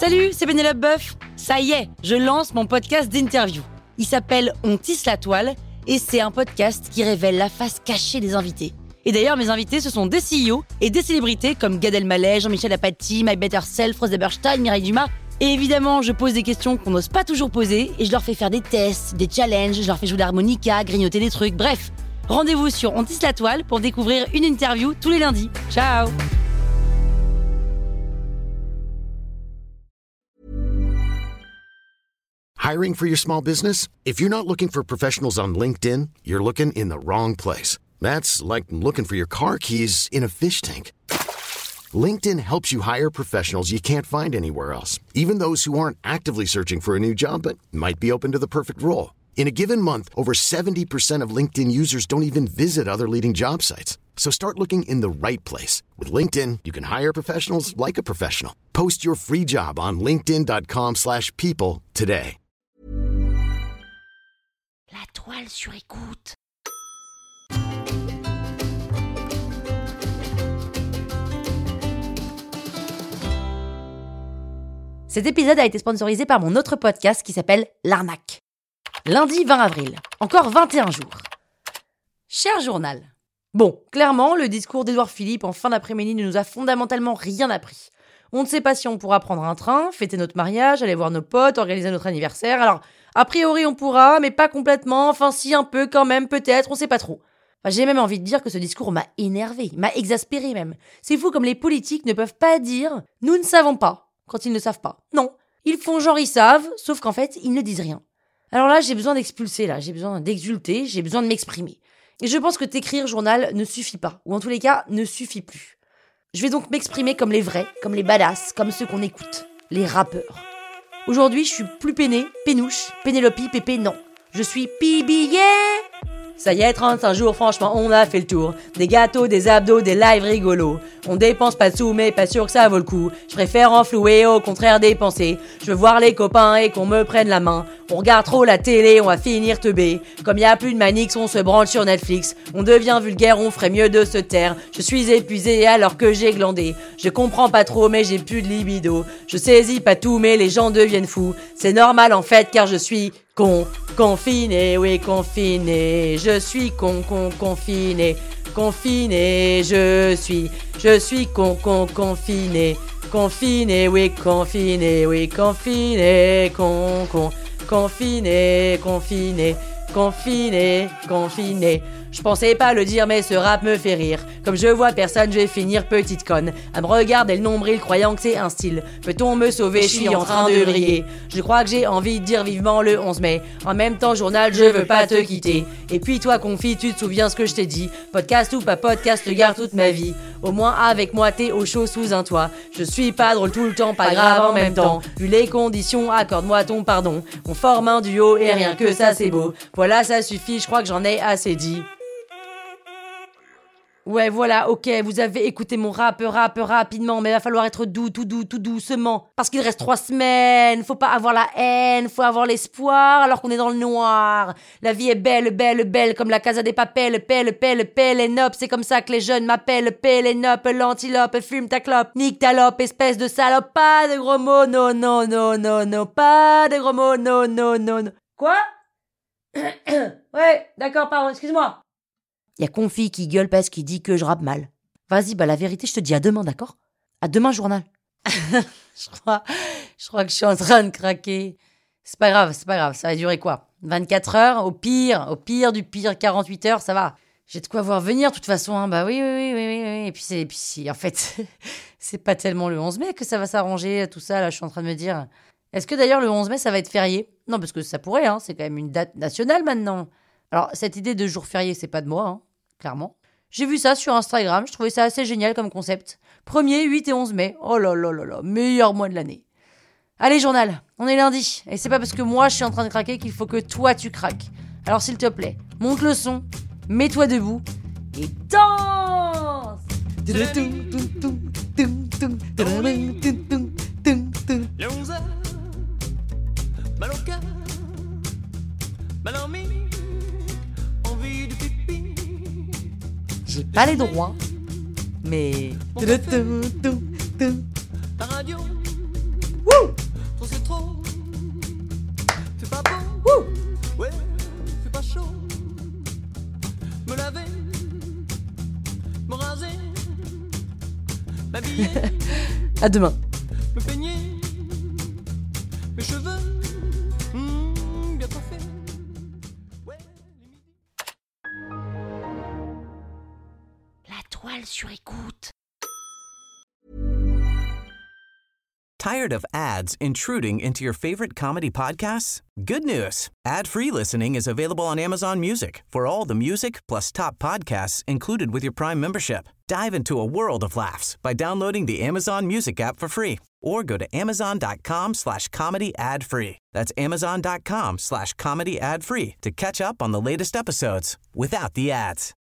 Salut, c'est Pénélope Boeuf. Ça y est, je lance mon podcast d'interview. Il s'appelle On tisse la toile et c'est un podcast qui révèle la face cachée des invités. Et d'ailleurs, mes invités, ce sont des CEO et des célébrités comme Gad Elmaleh, Jean-Michel Apathy, My Better Self, Rose Eberstein, Mireille Dumas. Et évidemment, je pose des questions qu'on n'ose pas toujours poser et je leur fais faire des tests, des challenges, je leur fais jouer de l'harmonica, grignoter des trucs, bref. Rendez-vous sur On tisse la toile pour découvrir une interview tous les lundis. Ciao! Hiring for your small business? If you're not looking for professionals on LinkedIn, you're looking in the wrong place. That's like looking for your car keys in a fish tank. LinkedIn helps you hire professionals you can't find anywhere else, even those who aren't actively searching for a new job but might be open to the perfect role. In a given month, over 70% of LinkedIn users don't even visit other leading job sites. So start looking in the right place. With LinkedIn, you can hire professionals like a professional. Post your free job on linkedin.com/people today. La toile sur écoute. Cet épisode a été sponsorisé par mon autre podcast qui s'appelle L'Arnaque. Lundi 20 avril, encore 21 jours. Cher journal. Bon, clairement, le discours d'Édouard Philippe en fin d'après-midi ne nous a fondamentalement rien appris. On ne sait pas si on pourra prendre un train, fêter notre mariage, aller voir nos potes, organiser notre anniversaire. Alors, a priori on pourra, mais pas complètement, enfin si un peu quand même, peut-être, on sait pas trop. Enfin, j'ai même envie de dire que ce discours m'a énervé, m'a exaspéré même. C'est fou comme les politiques ne peuvent pas dire « nous ne savons pas » quand ils ne savent pas. Non, ils font genre ils savent, sauf qu'en fait, ils ne disent rien. Alors là, j'ai besoin d'expulser, j'ai besoin d'exulter, j'ai besoin de m'exprimer. Et je pense que t'écrire journal ne suffit pas, ou en tous les cas, ne suffit plus. Je vais donc m'exprimer comme les vrais, comme les badass, comme ceux qu'on écoute, les rappeurs. Aujourd'hui, je suis plus peiné, pénouche, Pénélope, Pépé, non. Je suis PBA. Ça y est, 35 jours, franchement, on a fait le tour. Des gâteaux, des abdos, des lives rigolos. On dépense pas de sous, mais pas sûr que ça vaut le coup. Je préfère enflouer, au contraire dépenser. Je veux voir les copains et qu'on me prenne la main. On regarde trop la télé, on va finir teubé. Comme y a plus de manix, on se branle sur Netflix. On devient vulgaire, on ferait mieux de se taire. Je suis épuisé alors que j'ai glandé. Je comprends pas trop, mais j'ai plus de libido. Je saisis pas tout, mais les gens deviennent fous. C'est normal en fait, car je suis confiné, oui confiné. Je suis confiné. Confiné, je suis confiné. Confiné, oui confiné, confiné. Je pensais pas le dire, mais ce rap me fait rire. Comme je vois personne, je vais finir petite conne à me regarder le nombril croyant que c'est un style. Peut-on me sauver? Je suis en train de briller. Je crois que j'ai envie de dire vivement le 11 mai. En même temps, journal, je veux pas te quitter. Et puis toi, confi, tu te souviens ce que je t'ai dit? Podcast ou pas podcast, te garde toute ma vie. Au moins avec moi, t'es au chaud sous un toit. Je suis pas drôle tout le temps, pas grave en même temps. Vu les conditions, accorde-moi ton pardon. On forme un duo et rien que ça, c'est beau. Voilà, ça suffit, je crois que j'en ai assez dit. Ouais, voilà, ok, vous avez écouté mon rap rapidement, mais il va falloir être doux, tout doucement. Parce qu'il reste 3 semaines, faut pas avoir la haine, faut avoir l'espoir alors qu'on est dans le noir. La vie est belle, comme la Casa des Papel, Pélénope, c'est comme ça que les jeunes m'appellent, Pélénope, l'antilope, fume ta clope, nique ta lope, espèce de salope, pas de gros mots, non, pas de gros mots, non. Quoi? Ouais, d'accord, pardon, excuse-moi. Y a Confi qui gueule parce qu'il dit que je rappe mal. Vas-y, la vérité, je te dis à demain, d'accord? À demain, journal. Je crois que je suis en train de craquer. C'est pas grave, ça va durer quoi? 24 heures? Au pire, 48 heures, ça va. J'ai de quoi voir venir, de toute façon, hein. Bah oui. Et puis, en fait, c'est pas tellement le 11 mai que ça va s'arranger, tout ça, là, je suis en train de me dire. Est-ce que d'ailleurs, le 11 mai, ça va être férié? Non, parce que ça pourrait, hein, c'est quand même une date nationale maintenant. Alors, cette idée de jour férié, c'est pas de moi, hein, clairement. J'ai vu ça sur Instagram, je trouvais ça assez génial comme concept. 1er, 8 et 11 mai. Oh là, meilleur mois de l'année. Allez, journal, on est lundi. Et c'est pas parce que moi, je suis en train de craquer qu'il faut que toi, tu craques. Alors, s'il te plaît, monte le son, mets-toi debout et danse! Le 11h, mal au cœur, mal en mine, envie de pipi. J'ai pas les droits, mais... La radio, Wouh! Trop c'est trop. Fais pas beau. Wouh! Ouais, fais pas chaud. Me laver. Me raser. M'habiller. À demain. Me peigner. Mes cheveux. Bien coiffés. Ouais, les midis. La toile sur écoute. Tired of ads intruding into your favorite comedy podcasts? Good news. Ad-free listening is available on Amazon Music for all the music plus top podcasts included with your Prime membership. Dive into a world of laughs by downloading the Amazon Music app for free or go to amazon.com/comedy ad-free. That's amazon.com/comedy ad-free to catch up on the latest episodes without the ads.